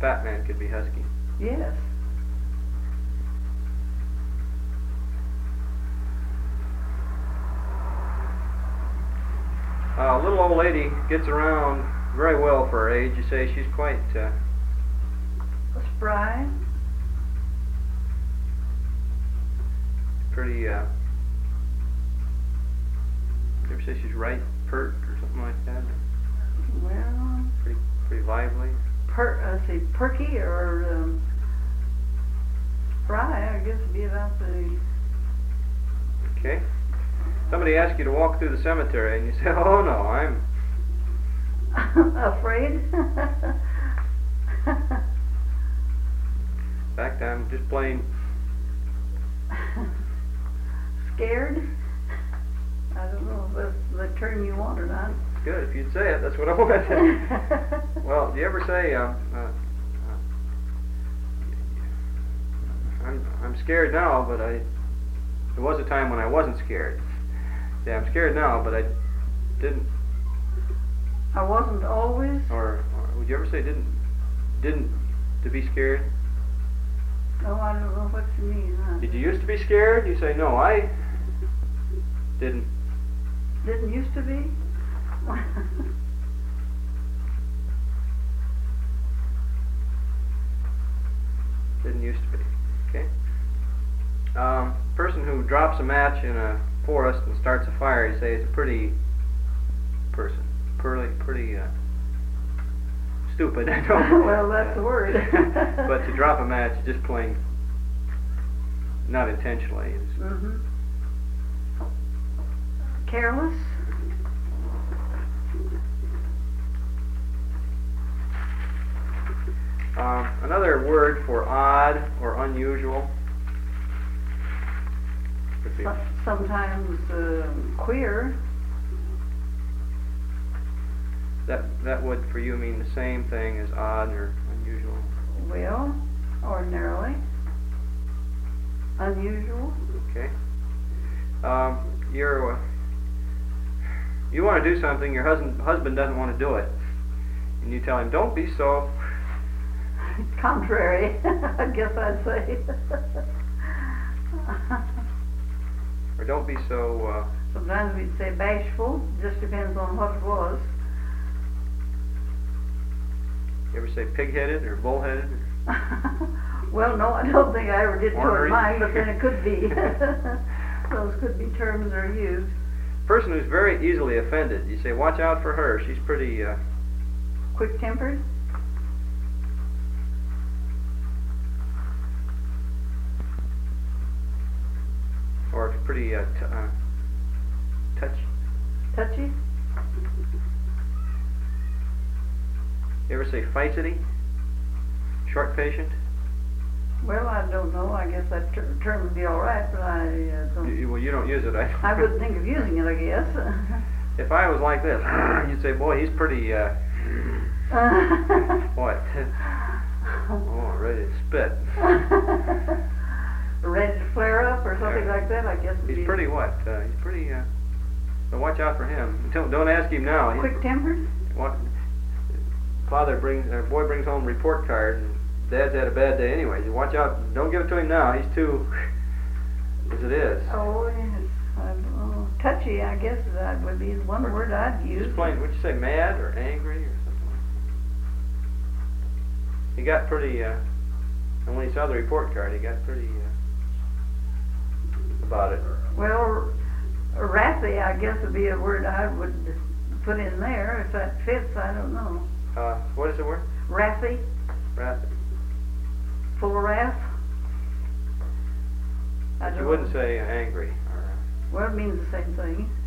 fat man could be husky. Yes. A little old lady gets around very well for her age. You say she's quite Spry. pretty. You ever say she's right, pert, or something like that? Well, Pretty lively. let's see, perky or spry, I guess would be about the. Okay. Somebody asks you to walk through the cemetery, and you say, "Oh no, I'm." Afraid? In fact, I'm just plain. Scared? I don't know if that's the term you want or not. Good, if you'd say it, that's what I want. Well, do you ever say, I'm scared now, but there was a time when I wasn't scared. Yeah, I'm scared now, but I didn't. I wasn't always. Or would you ever say didn't to be scared? Oh, I don't know what you mean. Did you used to be scared? You say, no, I didn't. Didn't used to be? Didn't used to be. Okay. Person who drops a match in a forest and starts a fire, you say is a pretty person. Pretty stupid. Well, that's the word. But to drop a match, just plain, not intentionally. Mm-hmm. Careless? Another word for odd or unusual would be sometimes queer. That would for you mean the same thing as odd or unusual? Well, ordinarily. Unusual. Okay. You want to do something, your husband doesn't want to do it, and you tell him, "Don't be so." Contrary, I guess I'd say. Or don't be so. Sometimes we'd say bashful. Just depends on what it was. You ever say pig-headed or bull-headed? Well, no, I don't think I ever did toward Ornery? mine, but then it could be. Those could be terms that are used. Person who's very easily offended. You say, "Watch out for her. She's pretty." Quick-tempered? Or pretty touchy. Touchy? You ever say feisty? Short patient? Well, I don't know. I guess that term would be all right, but I don't. Well, you don't use it. I wouldn't think of using it, I guess. If I was like this, you'd say, "Boy, he's pretty." What? Oh, ready to spit. Ready to flare up or something like that, I guess. He's pretty what? He's pretty. So watch out for him. Don't ask him now. Quick-tempered? What? Boy brings home a report card, and Dad's had a bad day anyway. You watch out. Don't give it to him now. He's too. As it is. Oh, yes. Touchy, I guess that would be one word I'd use. Just plain. Would you say mad or angry or something? He got pretty. And when he saw the report card, he got pretty. About it. Well, wrathy, I guess, would be a word I would put in there. If that fits, I don't know. What is the word? Wrathy? Wrath. Full of wrath? You wouldn't say angry. Well, it means the same thing.